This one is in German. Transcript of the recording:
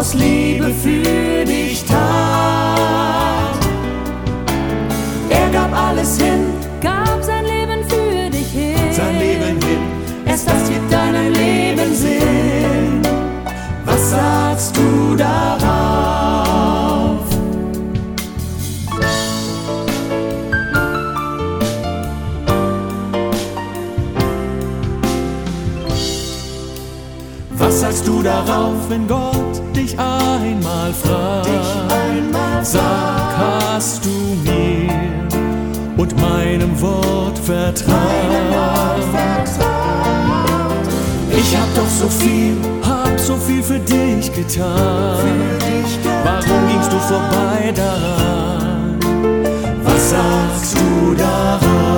aus Liebe für dich tat. Er gab alles hin, gab sein Leben für dich hin. sein Leben hin, erst das gibt deinem Leben Sinn. Was sagst du darauf? Was sagst du darauf, wenn Gott dich einmal fragt? Sag, hast du mir und meinem Wort vertraut? Ich hab doch so viel für dich getan. Warum gingst du vorbei daran? Was sagst du darauf?